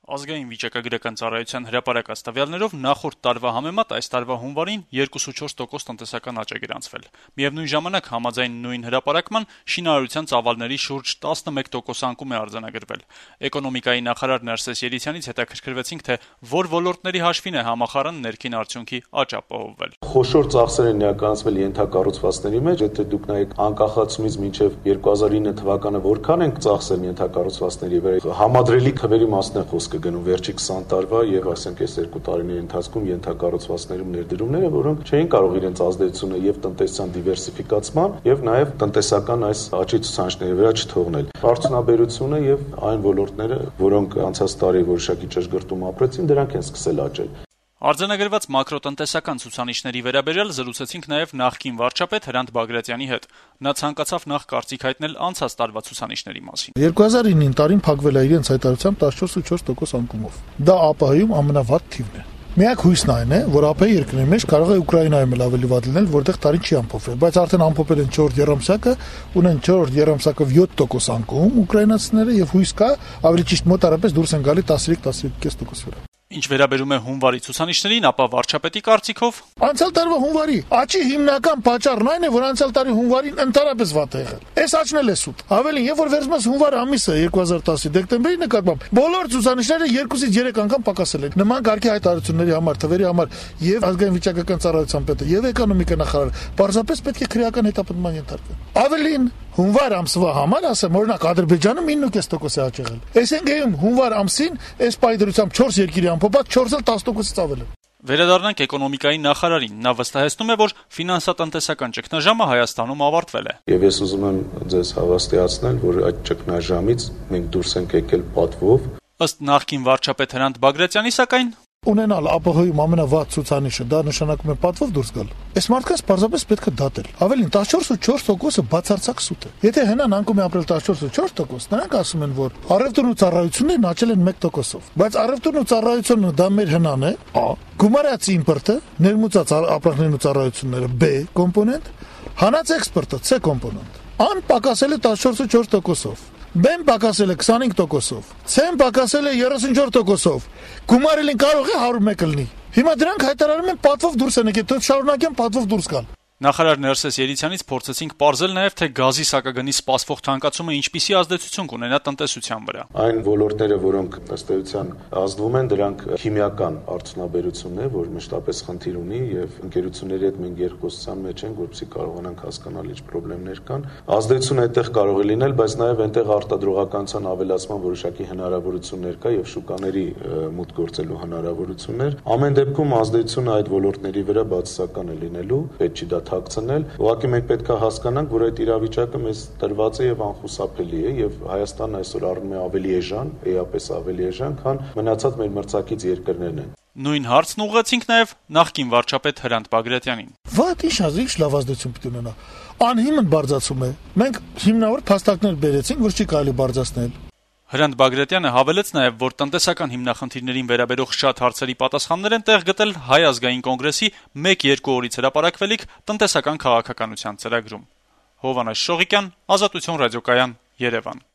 Ազգային վիճակագրական ծառայության հրապարակած տվյալներով նախորդ տարվա համեմատ այս տարվա հունվարին 2,4% տնտեսական աճ է գրանցվել։ Միևնույն ժամանակ համաձայն նույն հրապարակման շինարարության ծավալների շուրջ 11% անկում է արձանագրվել։ Էկոնոմիկայի նախարար Ներսես Երիցյանից հետաքրքրվեցինք, թե որ ոլորտների հաշվին է համախառն ներքին արդյունքի աճ ապահովվել։ Խոշոր ծախսեր են իրականացվել ենթակառուցվածքների մեջ, եթե դուք նայեք անկախացումից մինչև 2009 թվականը որքան են ծախսել ենթակառուցվածքների վրա, համադրելի թվերի մասն է խոսքը գնում վերջի 20 տարվա եւ ասենք այս 2 տարիների ընթացքում ենթակառուցվածքներում ներդրումները, որոնք չէին կարող իրենց ազդեցությունը եւ տնտեսության դիվերսիֆիկացման եւ նաեւ տնտեսական այս աճի ցուցանիշների վրա չթողնել։ Արդյունաբերությունը եւ այն ոլորտները, որոնք անցած տարի որոշակի ճշգրտում ապրեցին, դրանք են սկսել աճել։ Արձանագրված մակրոտնտեսական ցուցանիշների վերաբերյալ զրուցեցինք նաև նախկին վարչապետ Հրանտ Բագրատյանի հետ։ Նա ցանկացավ նախ կարծիք հայտնել անցած տարվա ցուցանիշների մասին։ 2009 տարին փակվել է իրենց հայտարարությամբ 14.4% անկումով։ Դա ԱՊՀ-ում ամենավատ թիվն է։ Միակ հույսն այն է, որ ԱՊՀ երկրների մեջ կարող է Ուկրաինայում էլ ավելի վատ լինել, որտեղ տարին չի ամփոփվել, բայց արդեն ամփոփել են 4-րդ երամսյակը, ունեն 4-րդ երամսյակով 7% անկում ուկրաինացիները եւ հույս կա, ավելի ճիշտ մոտարապես դուրս են գալի 13-13.5% վրա։ Ինչ վերաբերում է հունվարի ցուցանիշներին, ապա վարչապետի կարծիքով անցյալ տարվա հունվարի աճի հիմնական պատճառն այն է, որ անցյալ տարի հունվարին ընդհանրապես վատ է եղել։ Այս աճն էլ է սուտ։ Ավելին, երբ որ վերցնում ես հունվար ամիսը 2010-ի դեկտեմբերի նկատմամբ, բոլոր ցուցանիշները 2-ից 3 անգամ պակասել են։ Նման կարգի հայտարարությունների համար, թվերի համար եւ ազգային վիճակագրական ծառայության պետը եւ էկոնոմիկա նախարարը պարզապես պետք է քրեական հետապնդման ենթարկվեն։ Ավելին, հունվար ամսվա համար, ասեմ, օրինակ Ադրբեջանում 9.5% է աճ եղել։ Այսինքն հունվար ամսին այս պայդրությամբ 4 երկրի ամփոփած 4-ը 10%-ից ավել է։ Վերադառնանք էկոնոմիկայի նախարարին։ Նա վստահեցնում է, որ ֆինանսատնտեսական ճգնաժամը Հայաստանում ավարտվել է։ Եվ ես ուզում եմ ձեզ հավաստիացնել, որ այդ ճգնաժամից մենք դուրս ենք եկել պատվով։ Ըստ նախկին վարչապետ Հրանտ Բագրատյանի, սակայն ունենալ ԱՊՀ-ում ամենավատ ցուցանիշը, դա նշանակում է պատվով դուրս գալ։ Այս մարդկանց պարզապես պետք է դատել։ Ավելին 14.4%-ը բացարձակ սուտ է։ Եթե հենան անկում է ապրել 14.4%, նրանք ասում են, որ առևտուրն ու ծառայություններն աճել են 1%-ով։ Բայց առևտուրն ու ծառայությունը դա մեր հնան է, A. Գումարած իմպորտը, ներմուծած ապրանքներն ու ծառայությունները B կոմպոնենտ, հանած էքսպորտը C կոմպոնենտ։ Ան պակասել է 14.4%-ով։ B-ն պակասել է 25%-ով, C-ն պակասել է 34%-ով, գումարելին կարող է 101 լինի։ Հիմա դրանք հայտարարում են պատվով դուրս են եկել, թող շարունակեն պատվով դուրս գալ։ Նախարար Ներսես Երիցյանից փորձեցինք պարզել նաև, թե գազի սակագնի սպասվող թանկացումը ինչպիսի ազդեցություն կունենա տնտեսության վրա։ Այն ոլորտները, որոնք ըստ էության ազդվում են, դրանք քիմիական արդյունաբերությունն է, որ մշտապես խնդիր ունի եւ ընկերությունների հետ մենք երկխոսության մեջ ենք, որպեսզի կարողանանք հասկանալ ինչ խնդիրներ կան։ Ազդեցությունը այդտեղ կարող է լինել, բայց նաև այնտեղ արտադրողականության ավելացման որոշակի հնարավորություններ կա եւ շուկաների մուտք գործելու հնարավորություններ։ Ամեն դեպքում ազդեցությունը այդ ոլորտների վրա բացասական է լինելու, պետք չի դա թաքցնել։ Ուղղակի մենք պետք է հասկանանք, որ այդ իրավիճակը մեզ տրված է եւ անխուսափելի է եւ Հայաստանն այսօր առնում է ավելի էժան, էապես ավելի էժան, քան մնացած մեր մրցակից երկրներն են։ Նույն հարցն ուղղեցինք նաև նախկին վարչապետ Հրանտ Բագրատյանին։ Վատ ինչ ազդեցություն լավ ազդեցություն պետք ունենա։ Անհիմն բարձրացում է։ Մենք հիմնավոր փաստարկներ բերեցինք, որ չի կարելի բարձրացնել։ Հրանտ Բագրատյանը հավելեց նաև, որ տնտեսական հիմնախնդիրներին վերաբերող շատ հարցերի պատասխաններ են տեղ գտել Հայ ազգային կոնգրեսի 1-2 օրից հրապարակվելիք տնտեսական քաղաքականության ծրագրում։ Հովհաննես Շողիկյան, Ազատություն ռադիոկայան, Երևան։